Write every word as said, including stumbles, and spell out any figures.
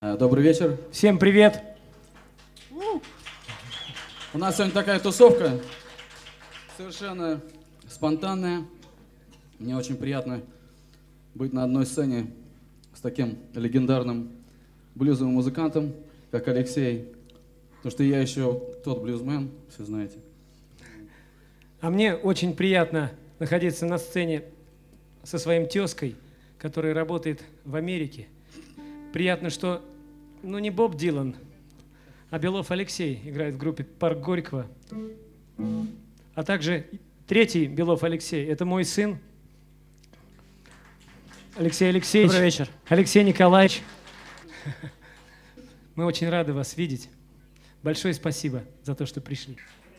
Добрый вечер. Всем привет. У нас сегодня такая тусовка, совершенно спонтанная. Мне очень приятно быть на одной сцене с таким легендарным блюзовым музыкантом, как Алексей. Потому что я еще тот блюзмен, все знаете. А мне очень приятно находиться на сцене со своим тезкой, который работает в Америке. Приятно, что, ну, не Боб Дилан, а Белов Алексей играет в группе «Парк Горького». А также третий Белов Алексей – это мой сын Алексей Алексеевич. Добрый вечер. Алексей Николаевич. Мы очень рады вас видеть. Большое спасибо за то, что пришли.